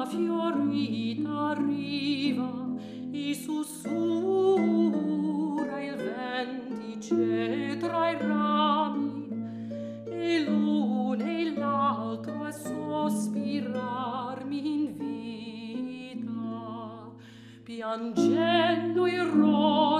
fiorita riva, i sussurra il ventice tra i rami, e l'uno e l'altro a sospirar mi invita, piangendo il roseo